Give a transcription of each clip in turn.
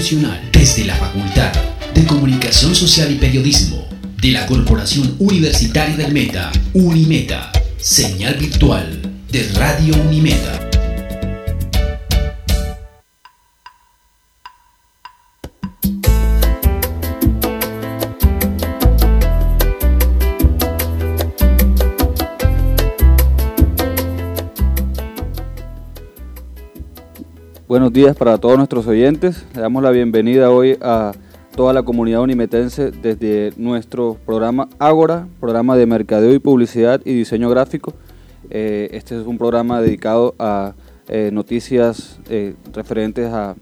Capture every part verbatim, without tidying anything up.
institucional desde la Facultad de Comunicación Social y Periodismo de la Corporación Universitaria del Meta, Unimeta, señal virtual de Radio Unimeta. Buenos días para todos nuestros oyentes. Le damos la bienvenida hoy a toda la comunidad unimetense desde nuestro programa Ágora, programa de mercadeo y publicidad y diseño gráfico. Eh, este es un programa dedicado a eh, noticias eh, referentes a,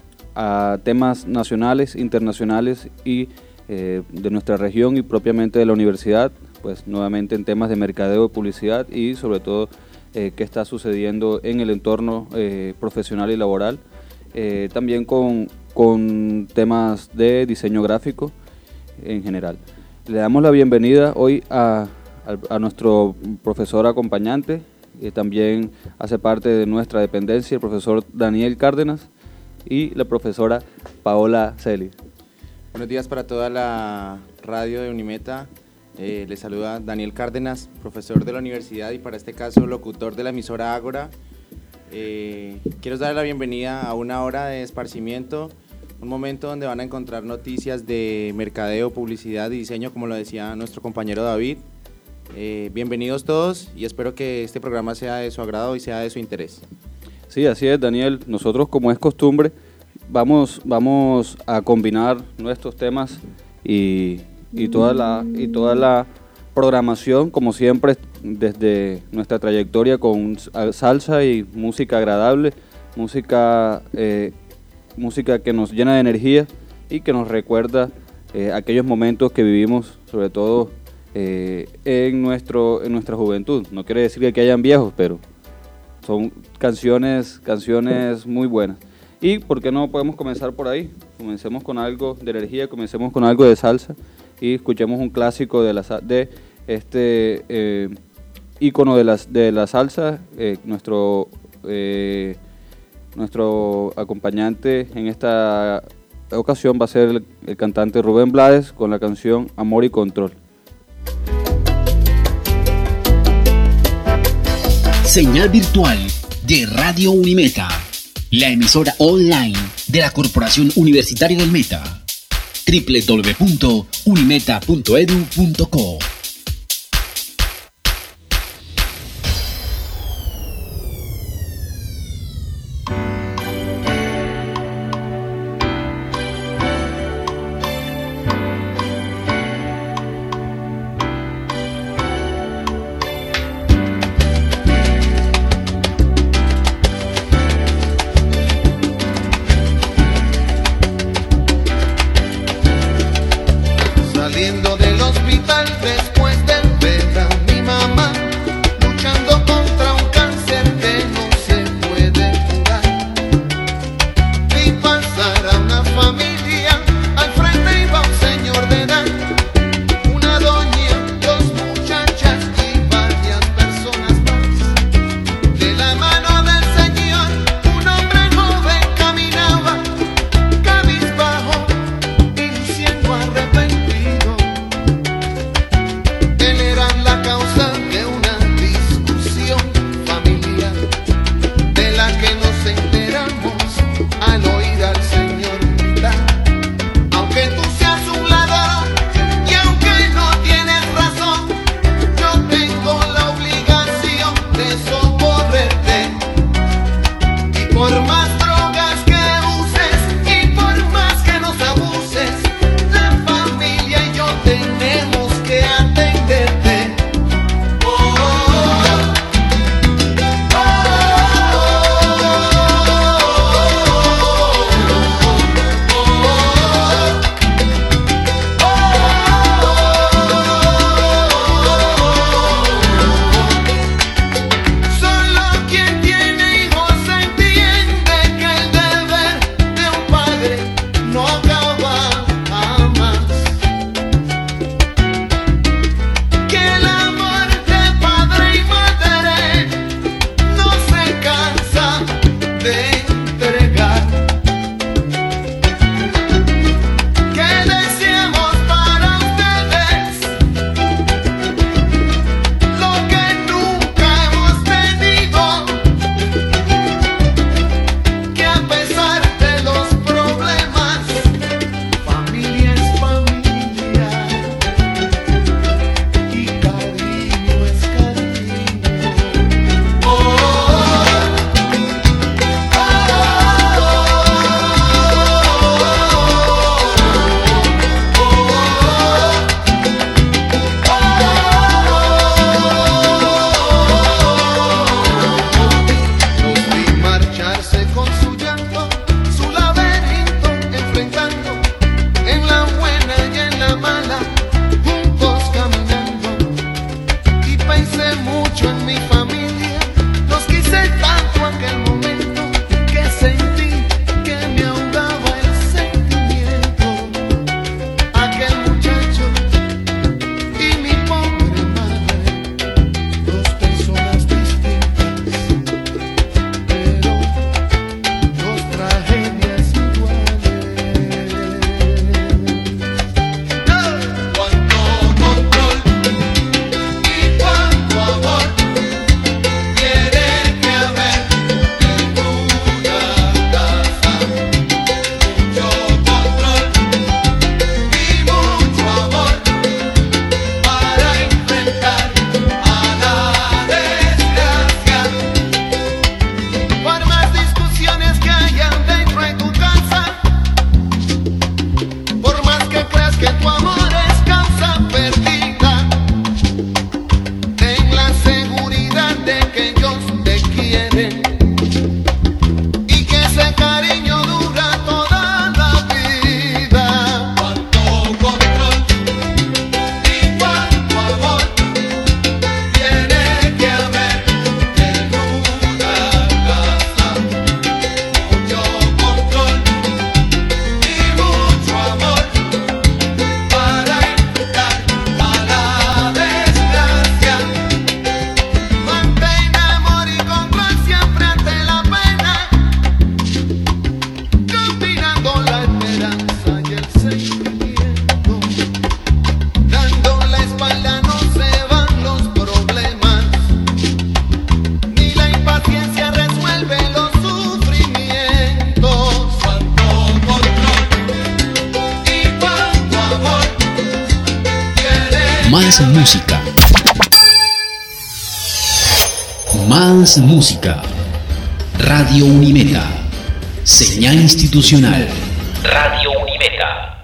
a temas nacionales, internacionales y eh, de nuestra región y propiamente de la universidad, pues nuevamente en temas de mercadeo y publicidad y sobre todo Eh, qué está sucediendo en el entorno eh, profesional y laboral, eh, también con, con temas de diseño gráfico en general. Le damos la bienvenida hoy a, a, a nuestro profesor acompañante, que también hace parte de nuestra dependencia, el profesor Daniel Cárdenas y la profesora Paola Celi. Buenos días para toda la radio de Unimeta. Eh, les saluda Daniel Cárdenas, profesor de la universidad y para este caso locutor de la emisora Ágora. Eh, quiero darle la bienvenida a una hora de esparcimiento, un momento donde van a encontrar noticias de mercadeo, publicidad y diseño, como lo decía nuestro compañero David. Eh, bienvenidos todos y espero que este programa sea de su agrado y sea de su interés. Sí, así es, Daniel. Nosotros, como es costumbre, vamos, vamos a combinar nuestros temas y... y toda la y toda la programación, como siempre, desde nuestra trayectoria con salsa y música agradable, música eh, música que nos llena de energía y que nos recuerda eh, aquellos momentos que vivimos, sobre todo eh, en nuestro en nuestra juventud. No quiere decir que hayan viejos, pero son canciones canciones muy buenas. Y ¿por qué no podemos comenzar por ahí? Comencemos con algo de energía, comencemos con algo de salsa y escuchemos un clásico de, la, de este eh, ícono de, las, de la salsa. Eh, nuestro, eh, nuestro acompañante en esta ocasión va a ser el, el cantante Rubén Blades con la canción Amor y Control. Señal virtual de Radio Unimeta, la emisora online de la Corporación Universitaria del Meta. doble u doble u doble u punto unimeta punto edu punto co. Saliendo del hospital después Más música. Más música. Radio Unimeta. Señal institucional. Radio Unimeta.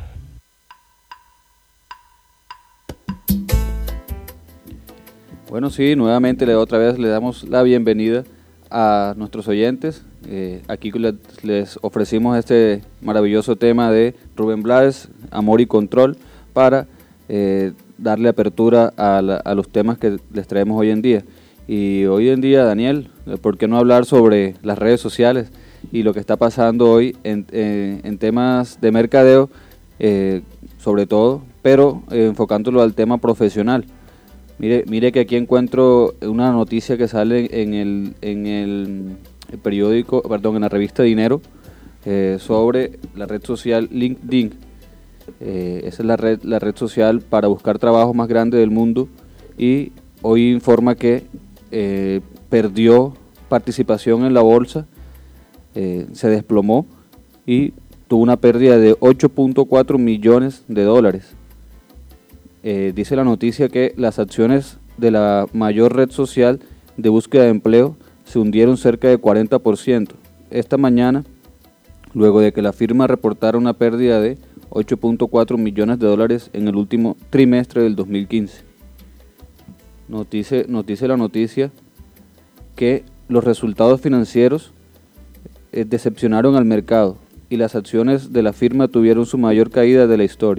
Bueno, sí, nuevamente le, otra vez le damos la bienvenida a nuestros oyentes. Eh, aquí les, les ofrecimos este maravilloso tema de Rubén Blades, Amor y Control, para eh, darle apertura a, la, a los temas que les traemos hoy en día. Y hoy en día, Daniel, ¿por qué no hablar sobre las redes sociales y lo que está pasando hoy en, en, en temas de mercadeo, eh, sobre todo, pero eh, enfocándolo al tema profesional? Mire, mire que aquí encuentro una noticia que sale en el, en el, el periódico, perdón, en la revista Dinero, eh, sobre la red social LinkedIn. Eh, esa es la red, la red social para buscar trabajo más grande del mundo, y hoy informa que eh, perdió participación en la bolsa, eh, se desplomó y tuvo una pérdida de ocho punto cuatro millones de dólares. Eh, dice la noticia que las acciones de la mayor red social de búsqueda de empleo se hundieron cerca de cuarenta por ciento esta mañana, luego de que la firma reportara una pérdida de ocho punto cuatro millones de dólares en el último trimestre del dos mil quince. Nos dice, nos dice la noticia que los resultados financieros eh, decepcionaron al mercado y las acciones de la firma tuvieron su mayor caída de la historia.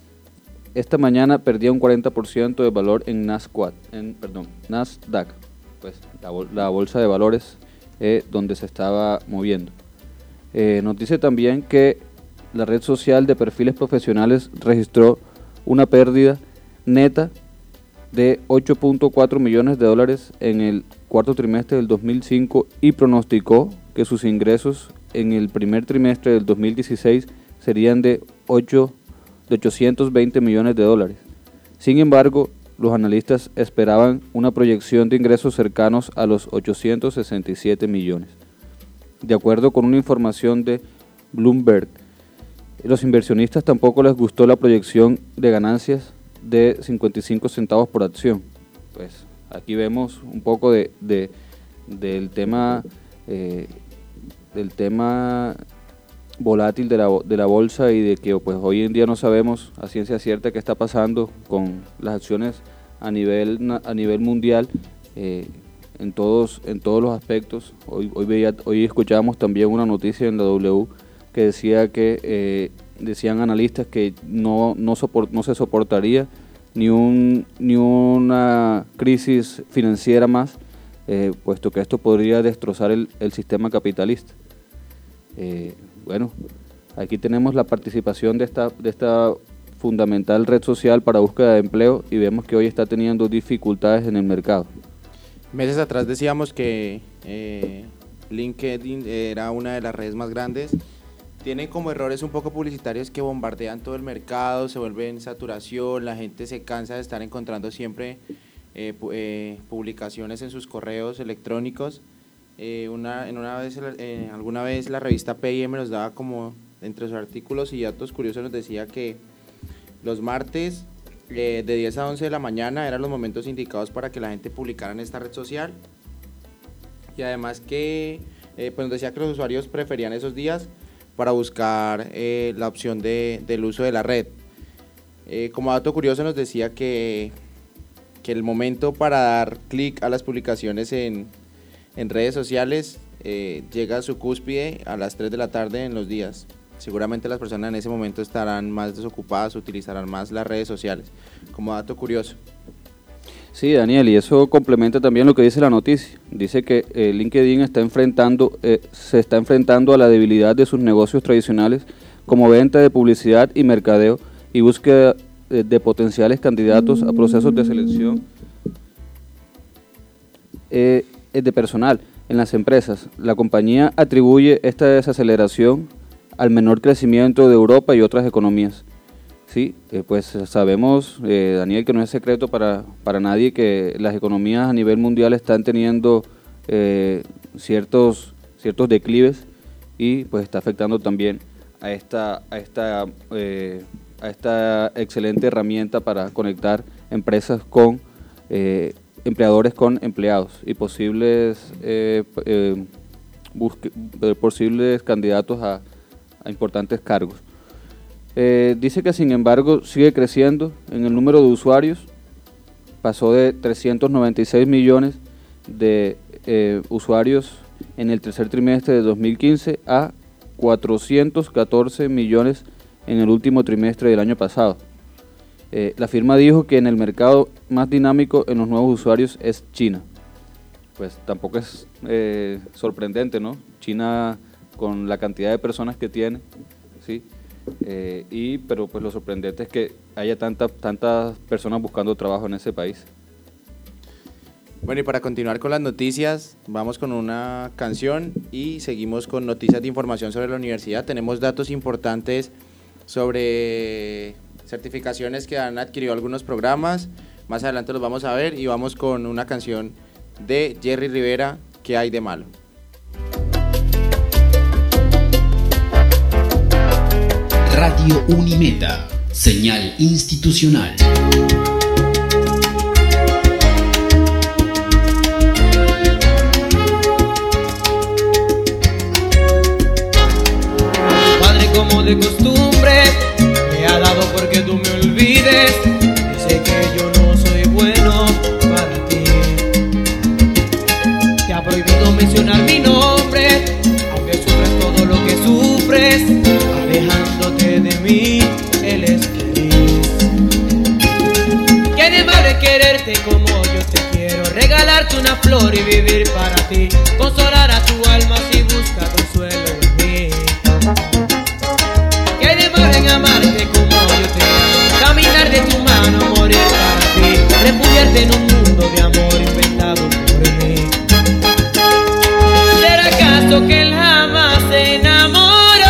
Esta mañana perdía un cuarenta por ciento de valor en Nasdaq, en, perdón, Nasdaq, pues la, bol la bolsa de valores eh, donde se estaba moviendo. Eh, nos dice también que la red social de perfiles profesionales registró una pérdida neta de ocho punto cuatro millones de dólares en el cuarto trimestre del dos mil cinco y pronosticó que sus ingresos en el primer trimestre del dos mil dieciséis serían de ocho de ochocientos veinte millones de dólares. Sin embargo, los analistas esperaban una proyección de ingresos cercanos a los ochocientos sesenta y siete millones. De acuerdo con una información de Bloomberg, los inversionistas tampoco les gustó la proyección de ganancias de cincuenta y cinco centavos por acción. Pues aquí vemos un poco de, de del tema eh, del tema volátil de la, de la bolsa, y de que pues hoy en día no sabemos a ciencia cierta qué está pasando con las acciones a nivel a nivel mundial, eh, en todos en todos los aspectos. Hoy hoy veía hoy escuchábamos también una noticia en la W que decía que eh, decían analistas que no no, soport, no se soportaría ni un ni una crisis financiera más, eh, puesto que esto podría destrozar el, el sistema capitalista. Eh, Bueno, aquí tenemos la participación de esta, de esta fundamental red social para búsqueda de empleo, y vemos que hoy está teniendo dificultades en el mercado. Meses atrás decíamos que eh, LinkedIn era una de las redes más grandes. Tienen como errores un poco publicitarios que bombardean todo el mercado, se vuelven saturación, la gente se cansa de estar encontrando siempre eh, eh, publicaciones en sus correos electrónicos. Eh, una, en una vez, eh, alguna vez la revista P I M nos daba como, entre sus artículos y datos curiosos, nos decía que los martes eh, de diez a once de la mañana eran los momentos indicados para que la gente publicara en esta red social, y además que eh, pues nos decía que los usuarios preferían esos días para buscar eh, la opción de, del uso de la red. Eh, como dato curioso nos decía que, que el momento para dar clic a las publicaciones en en redes sociales eh, llega a su cúspide a las tres de la tarde en los días. Seguramente las personas en ese momento estarán más desocupadas, utilizarán más las redes sociales, como dato curioso. Sí, Daniel, y eso complementa también lo que dice la noticia. Dice que eh, LinkedIn está enfrentando, eh, se está enfrentando a la debilidad de sus negocios tradicionales, como venta de publicidad y mercadeo, y búsqueda de, de potenciales candidatos a procesos de selección eh, de personal en las empresas. La compañía atribuye esta desaceleración al menor crecimiento de Europa y otras economías. Sí, eh, pues sabemos, eh, Daniel, que no es secreto para, para nadie que las economías a nivel mundial están teniendo eh, ciertos, ciertos declives, y pues está afectando también a esta, a esta, eh, a esta excelente herramienta para conectar empresas con eh, empleadores con empleados y posibles eh, eh, busque, eh, posibles candidatos a, a importantes cargos. Eh, dice que sin embargo sigue creciendo en el número de usuarios, pasó de trescientos noventa y seis millones de eh, usuarios en el tercer trimestre de dos mil quince a cuatrocientos catorce millones en el último trimestre del año pasado. Eh, la firma dijo que en el mercado más dinámico en los nuevos usuarios es China. Pues tampoco es eh, sorprendente, ¿no? China, con la cantidad de personas que tiene, ¿sí? Eh, y, pero pues lo sorprendente es que haya tanta, tantas personas buscando trabajo en ese país. Bueno, y para continuar con las noticias, vamos con una canción y seguimos con noticias de información sobre la universidad. Tenemos datos importantes sobre certificaciones que han adquirido algunos programas. Más adelante los vamos a ver y vamos con una canción de Jerry Rivera, ¿Qué hay de malo? Radio Unimeta, señal institucional. Padre, como de costumbre, me ha dado porque tú me olvides. Dice que yo no soy bueno para ti. Te ha prohibido mencionar mi nombre, aunque sufres todo lo que sufres. Alejándote de mí, él es feliz. ¿Qué de malo es quererte como yo te quiero? Regalarte una flor y vivir para ti. Consolar a tu alma si busca consuelo en mí. ¿Qué de malo en amarte como yo te amo? Caminar de tu mano, morir para ti. Refugiarte en un mundo de amor inventado por mí. ¿Será acaso que él jamás se enamoró?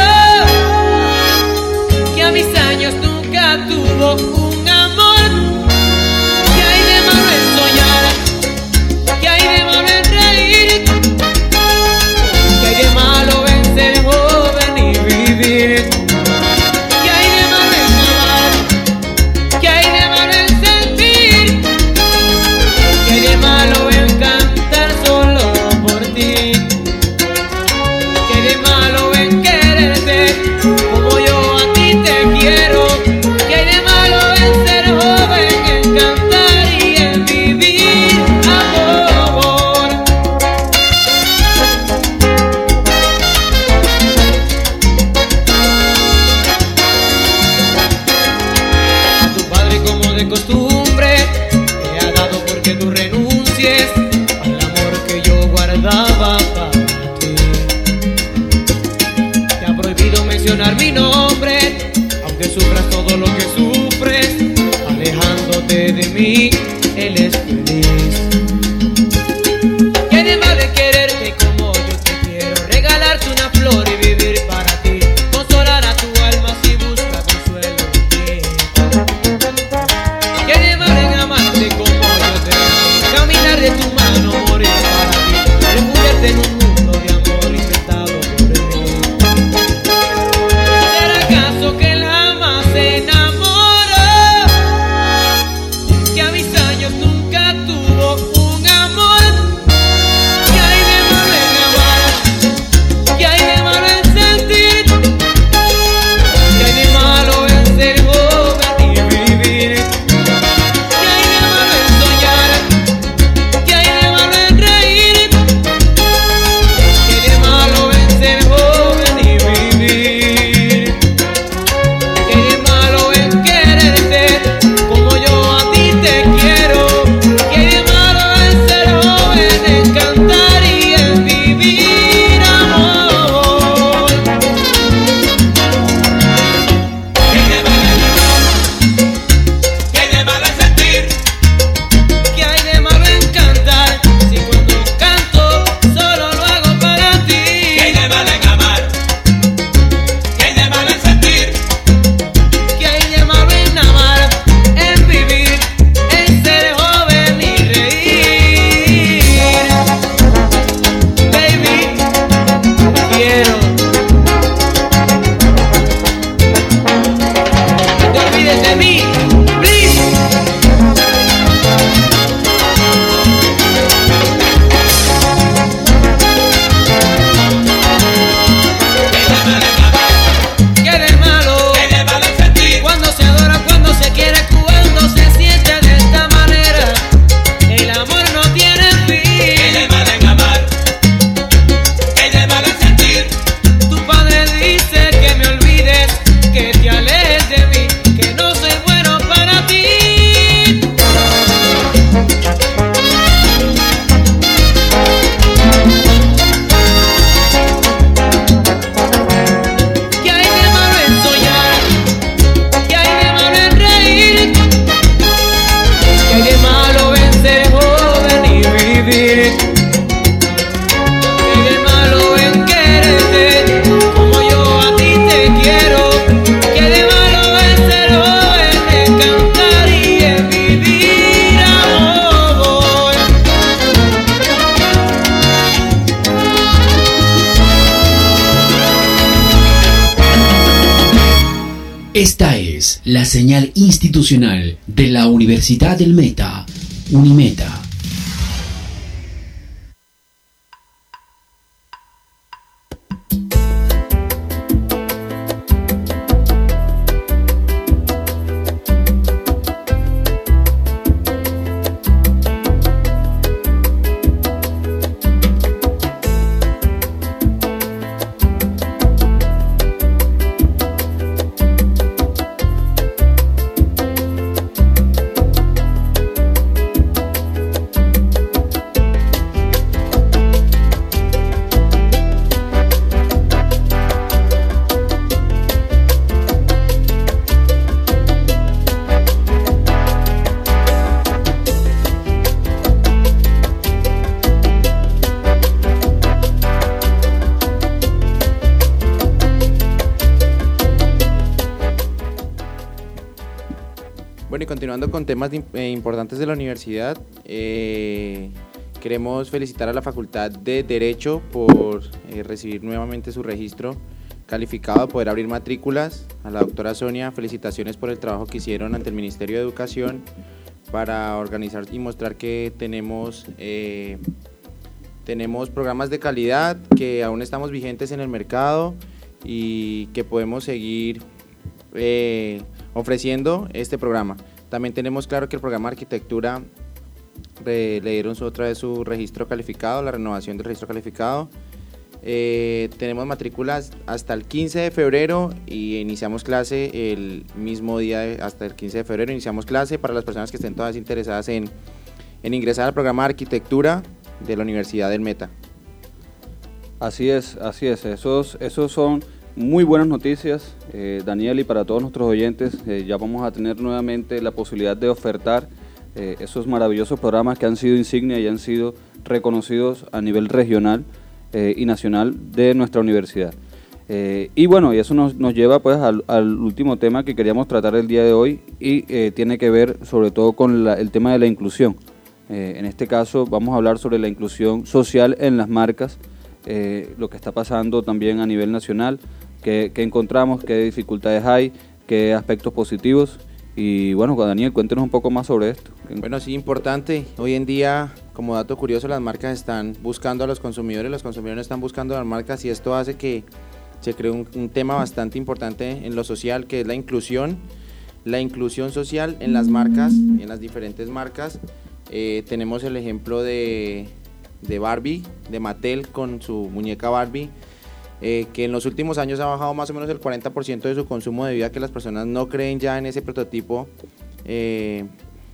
A mis años nunca tuvo un amor. ¿Qué hay de malo en soñar? ¿Qué hay de malo en reír? ¿Qué hay de malo en ser joven y vivir? ¿Qué hay de malo en amar? ¿Qué hay de malo en sentir? ¿Qué hay de malo en cantar solo por ti? ¿Qué hay de malo en quererte como yo a ti te quiero? ¿Qué hay de malo en ser joven, en cantar y en vivir amor? A tu padre como de costumbre te ha dado porque tú renuncies al amor que yo guardaba para ti. Te ha prohibido mencionar mi nombre, aunque sufras todo lo que sufres. Alejándote de mí, él es feliz. ¿Qué de malo es quererte como yo te quiero? Regalarte una flor y vivir para ti. Consolar a tu alma si busca consuelo en ti. ¿Qué de malo en amarte como yo te amo? Caminar de tu mano, morir para ti. Refugiarte en un mundo de amor inventado por mí. ¿Será acaso que él jamás se enamoró? Que a mis años nunca Esta es la señal institucional de la Universidad del Meta, Unimeta. Bueno, y continuando con temas de, eh, importantes de la universidad, eh, queremos felicitar a la Facultad de Derecho por eh, recibir nuevamente su registro calificado, poder abrir matrículas. A la doctora Sonia, felicitaciones por el trabajo que hicieron ante el Ministerio de Educación para organizar y mostrar que tenemos, eh, tenemos programas de calidad, que aún estamos vigentes en el mercado y que podemos seguir eh, ofreciendo este programa. También tenemos claro que el programa de arquitectura eh, le dieron su, otra vez su registro calificado, la renovación del registro calificado. Eh, tenemos matrículas hasta el quince de febrero y iniciamos clase el mismo día, de, hasta el quince de febrero iniciamos clase para las personas que estén todas interesadas en, en ingresar al programa de arquitectura de la Universidad del Meta. Así es, así es, esos, esos son muy buenas noticias, eh, Daniel, y para todos nuestros oyentes. Eh, ya vamos a tener nuevamente la posibilidad de ofertar eh, esos maravillosos programas que han sido insignia y han sido reconocidos a nivel regional eh, y nacional de nuestra universidad. Eh, y bueno, y eso nos, nos lleva pues al, al último tema que queríamos tratar el día de hoy y eh, tiene que ver sobre todo con la, el tema de la inclusión. Eh, en este caso vamos a hablar sobre la inclusión social en las marcas, eh, lo que está pasando también a nivel nacional. ¿Qué, qué encontramos? ¿Qué dificultades hay? ¿Qué aspectos positivos? Y bueno, Daniel, cuéntenos un poco más sobre esto. Bueno, sí, importante. Hoy en día, como dato curioso, las marcas están buscando a los consumidores, los consumidores están buscando a las marcas y esto hace que se cree un, un tema bastante importante en lo social, que es la inclusión. La inclusión social en las marcas, en las diferentes marcas. Eh, tenemos el ejemplo de, de Barbie, de Mattel con su muñeca Barbie, Eh, que en los últimos años ha bajado más o menos el cuarenta por ciento de su consumo debido a que las personas no creen ya en ese prototipo eh,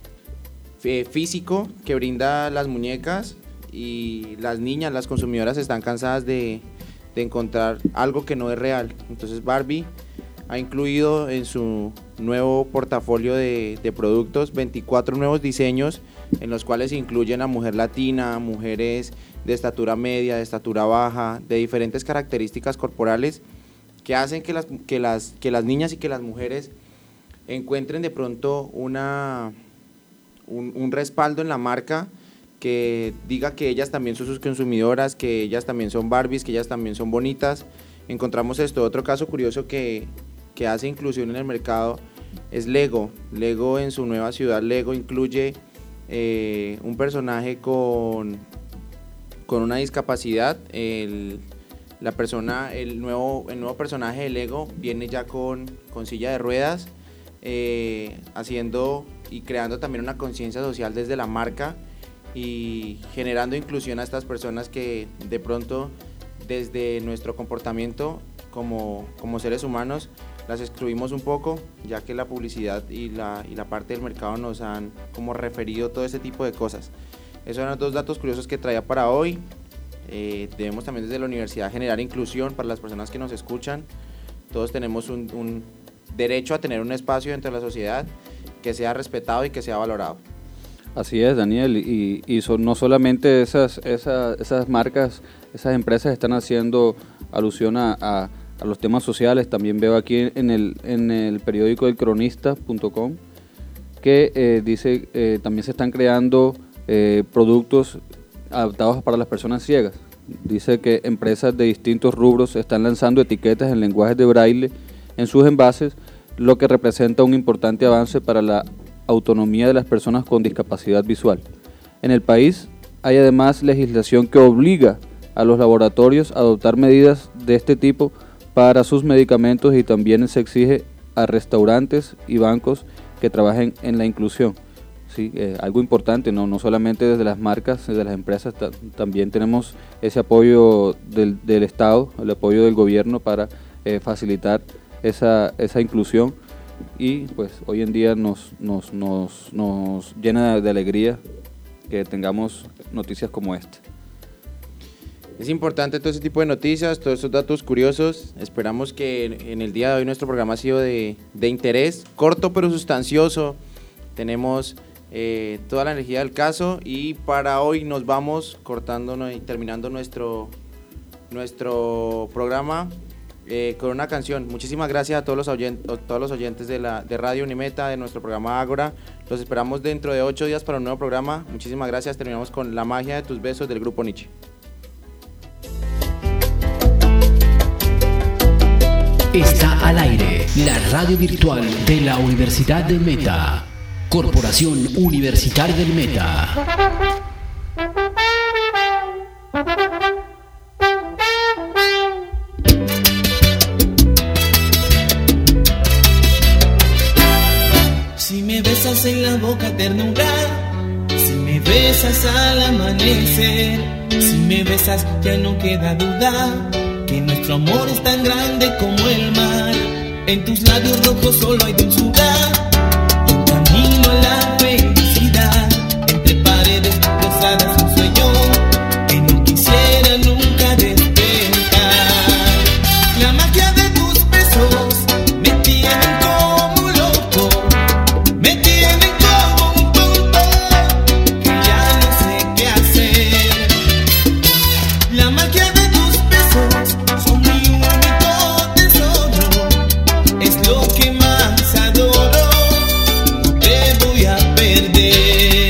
físico que brinda las muñecas, y las niñas, las consumidoras están cansadas de, de encontrar algo que no es real. Entonces Barbie ha incluido en su nuevo portafolio de, de productos veinticuatro nuevos diseños en los cuales incluyen a mujer latina, mujeres de estatura media, de estatura baja, de diferentes características corporales que hacen que las, que las, que las niñas y que las mujeres encuentren de pronto una, un, un respaldo en la marca que diga que ellas también son sus consumidoras, que ellas también son Barbies, que ellas también son bonitas. Encontramos esto. Otro caso curioso que, que hace inclusión en el mercado es Lego. Lego en su nueva ciudad, Lego incluye eh, un personaje con, con una discapacidad. El, la persona, el nuevo, el nuevo personaje de Lego viene ya con, con silla de ruedas, eh, haciendo y creando también una conciencia social desde la marca y generando inclusión a estas personas que de pronto desde nuestro comportamiento como, como seres humanos las excluimos un poco, ya que la publicidad y la, y la parte del mercado nos han como referido todo este tipo de cosas. Esos eran los dos datos curiosos que traía para hoy. Eh, debemos también desde la universidad generar inclusión para las personas que nos escuchan. Todos tenemos un, un derecho a tener un espacio dentro de la sociedad que sea respetado y que sea valorado. Así es, Daniel, y, y son, no solamente esas, esas, esas marcas, esas empresas están haciendo alusión a, a, a los temas sociales. También veo aquí en el, en el periódico el cronista punto com que eh, dice eh, también se están creando eh, productos adaptados para las personas ciegas. Dice que empresas de distintos rubros están lanzando etiquetas en lenguajes de braille en sus envases lo que representa un importante avance para la autonomía de las personas con discapacidad visual. En el país hay además legislación que obliga a los laboratorios a adoptar medidas de este tipo para sus medicamentos y también se exige a restaurantes y bancos que trabajen en la inclusión. Sí, eh, algo importante, no, no solamente desde las marcas, desde las empresas, ta- también tenemos ese apoyo del, del Estado, el apoyo del gobierno para eh, facilitar esa, esa inclusión y pues hoy en día nos, nos, nos, nos llena de, de alegría que tengamos noticias como esta. Es importante todo ese tipo de noticias, todos esos datos curiosos. Esperamos que en el día de hoy nuestro programa ha sido de, de interés, corto pero sustancioso. Tenemos eh, toda la energía del caso y para hoy nos vamos cortando y terminando nuestro, nuestro programa eh, con una canción. Muchísimas gracias a todos los oyentes, a todos los oyentes de, la, de Radio Unimeta, de nuestro programa Ágora. Los esperamos dentro de ocho días para un nuevo programa. Muchísimas gracias. Terminamos con La magia de tus besos del grupo Nietzsche. Está al aire la radio virtual de la Universidad del Meta. Corporación Universitaria del Meta. Si me besas en la boca ternura, si me besas al amanecer, si me besas ya no queda duda que nuestro amor es tan grande como el mar. En tus labios rojos solo hay dulzura y un camino a la felicidad. Entre paredes rosadas un sueño que no quisiera nunca despertar. La magia de tus besos me tiene como loco, me tiene como un tonto que ya no sé qué hacer. La magia de tus besos son mi único tesoro, es lo que más adoro, no te voy a perder.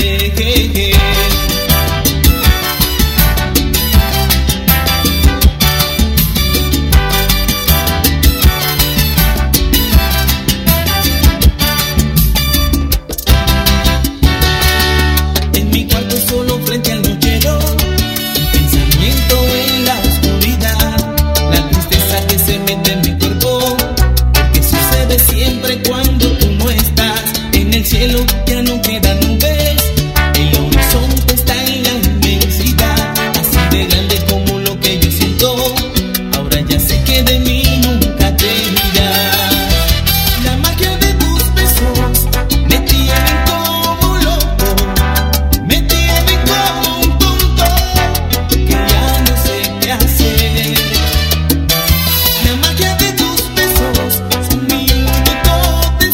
En mi cuarto solo frente al nochero, un pensamiento en la oscuridad, la tristeza que se mete en mi cuerpo, porque sucede siempre cuando tú no estás. En el cielo ya no quedan nubes, el horizonte está en la inmensidad, así de grande como lo que yo siento. Ahora ya sé que de mí nunca te irás. La magia de tus besos me tiene como loco, me tiene como un tonto que ya no sé qué hacer. La magia de tus besos son mi único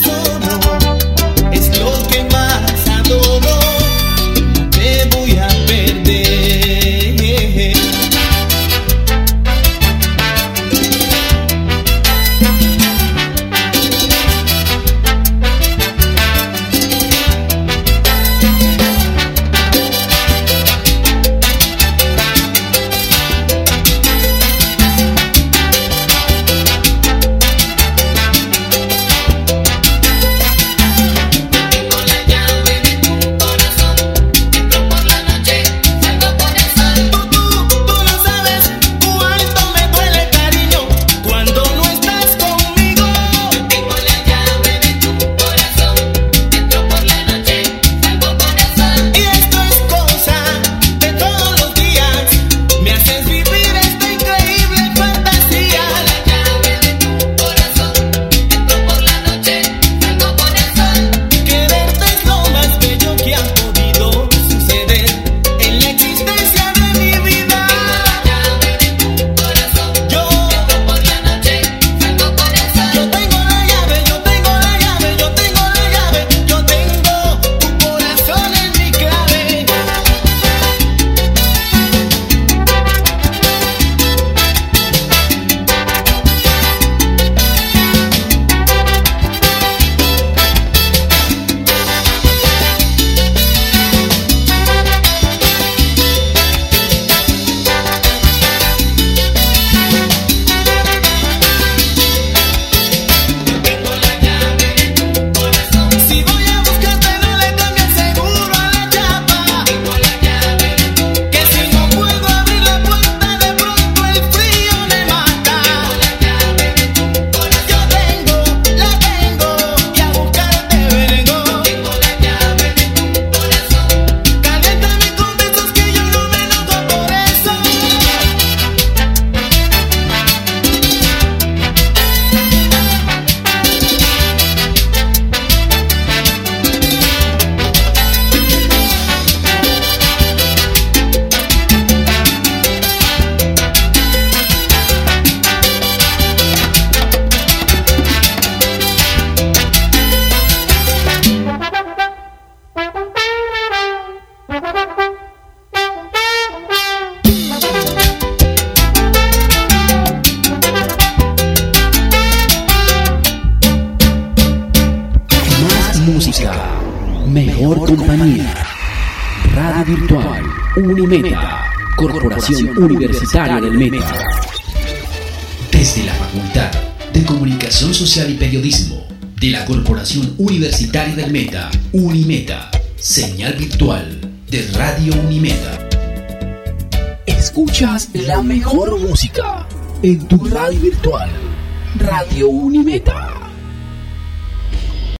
música, mejor compañía. Radio Virtual Unimeta, Corporación Universitaria del Meta. Desde la Facultad de Comunicación Social y Periodismo de la Corporación Universitaria del Meta, Unimeta, señal virtual de Radio Unimeta. Escuchas la mejor música en tu radio virtual, Radio Unimeta.